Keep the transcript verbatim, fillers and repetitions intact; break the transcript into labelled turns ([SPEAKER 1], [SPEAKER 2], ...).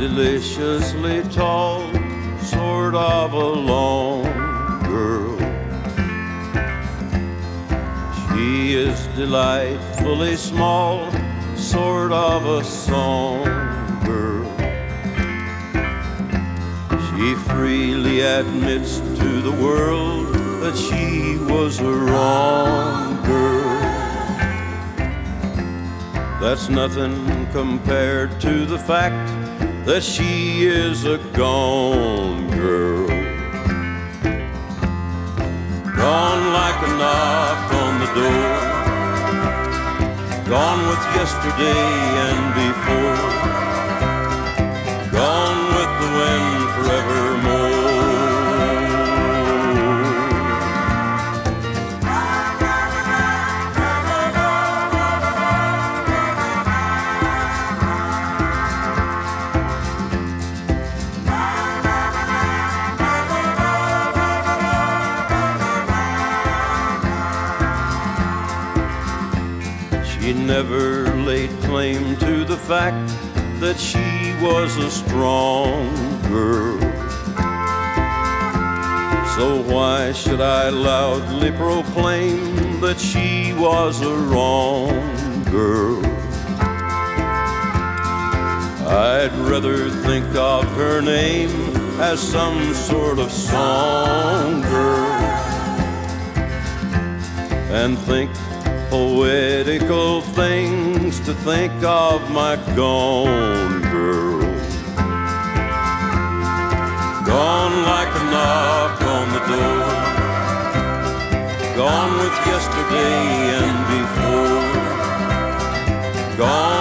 [SPEAKER 1] deliciously tall, sort of a long girl. She is delightfully small, sort of a song girl. She freely admits to the world that she was a wrong girl. That's nothing compared to the fact that she is a gone girl. Gone like a knock on the door, gone with yesterday and before, gone with the wind forevermore. She never laid claim to the fact that she was a strong girl. So why should I loudly proclaim that she was a wrong girl? I'd rather think of her name as some sort of song girl, and think poetical things to think of my gone girl. Gone like a knock on the door, gone with yesterday and before, gone